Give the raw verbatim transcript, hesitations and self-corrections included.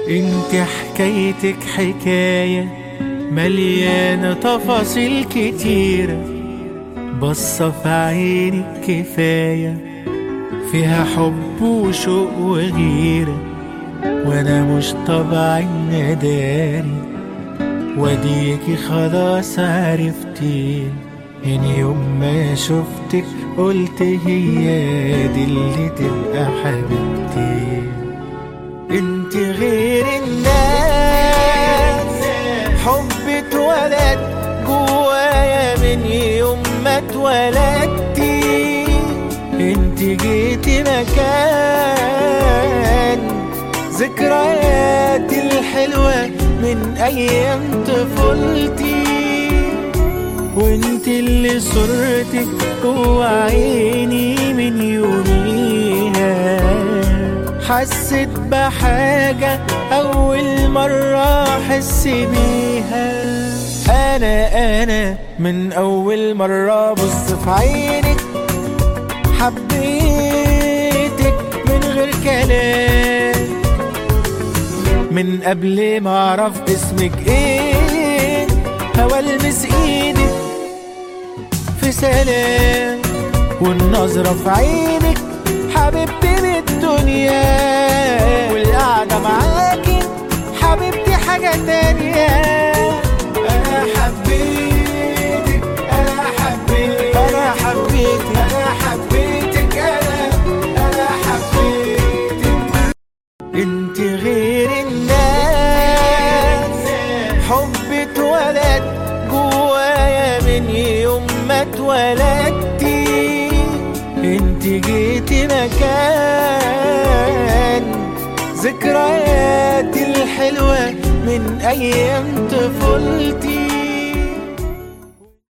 انت حكايتك حكاية مليانة تفاصيل كتيرة، بصة في عينك كفاية فيها حب وشوق وغيرة، وانا مش طبعي نداري وديكي خلاص عرفتي من يوم ما شفتك قلت هي دي اللي تبقى حبيبتي. انت غير الناس، حب اتولد جوايا من يوم ما اتولدتي. انت جيتي مكان ذكرياتي الحلوة من ايام طفولتي، وانت اللي صورتك جوا عيني من يوميها. حسيت بحاجة أول مرة أحس بيها، أنا أنا من أول مرة أبص في عينك حبيتك من غير كلام، من قبل ما أعرف اسمك إيه هوا ألمس إيدك في سلام، والنظرة في عينك حبيبتي بالدنيا، والقعدة معاكي حبيبتي حاجة تانية. أنا حبيتك أنا حبيتك أنا حبيتك أنا حبيتك أنا أنا حبيتك. انت غير الناس، حب اتولد جوايا من يوم ما اتولدتي. انت جيتي مكان ذكرياتي الحلوة من ايام طفولتي.